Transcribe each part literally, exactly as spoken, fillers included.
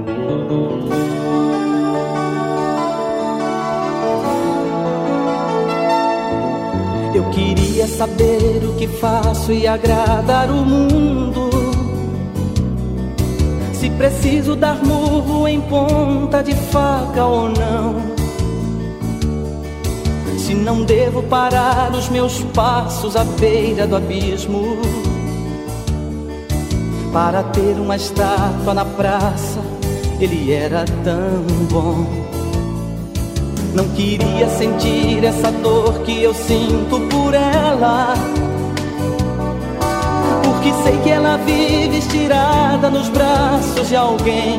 Eu queria saber o que faço e agradar o mundo. Se preciso dar murro em ponta de faca ou não. Se não devo parar os meus passos à beira do abismo. Para ter uma estátua na praça, ele era tão bom. Não queria sentir essa dor que eu sinto por ela, porque sei que ela vive estirada nos braços de alguém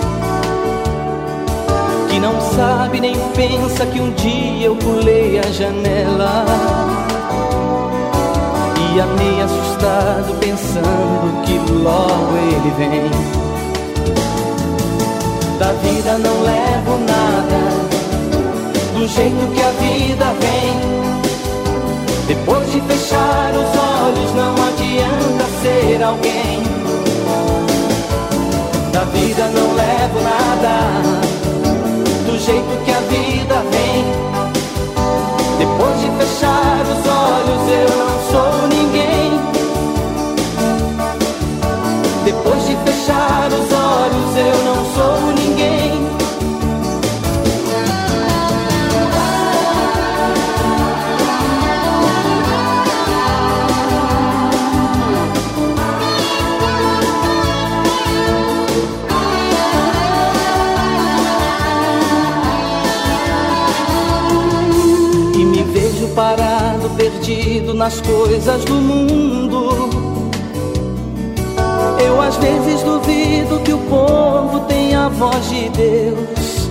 que não sabe nem pensa que um dia eu pulei a janela e amei assustado pensando que logo ele vem. Da vida não levo nada, do jeito que a vida vem. Depois de fechar os olhos não adianta ser alguém. Da vida não levo nada, do jeito que a vida vem. Depois de fechar os olhos eu não sou ninguém. Depois de fechar os olhos eu não sou ninguém. Parado, perdido nas coisas do mundo. Eu às vezes duvido que o povo tenha a voz de Deus.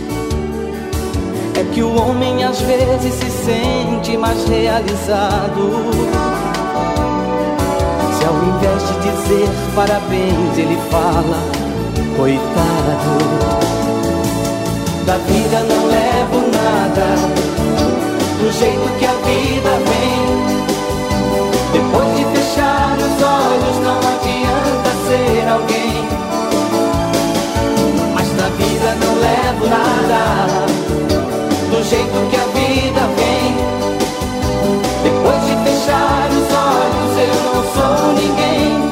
É que o homem às vezes se sente mais realizado se ao invés de dizer parabéns ele fala coitado. Da vida não levo nada, do jeito que a vida vem. Depois de fechar os olhos não adianta ser alguém. Mas da vida não levo nada, do jeito que a vida vem. Depois de fechar os olhos eu não sou ninguém.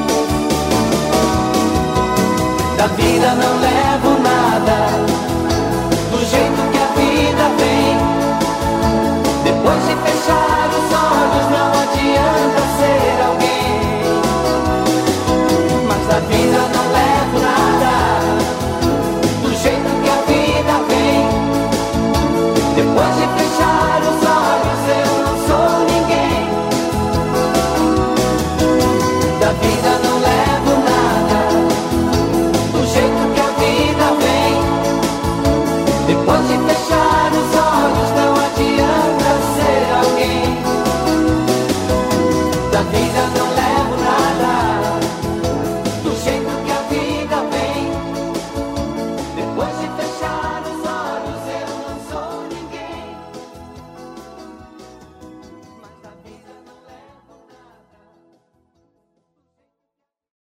Da vida não levo nada, do jeito que a vida vem. Depois de fechar os olhos não adianta ser alguém. Mas da vida não levo nada, do jeito que a vida vem. Depois de fechar os olhos eu não sou ninguém. Da vida não levo nada, do jeito que a vida vem. Depois de fechar os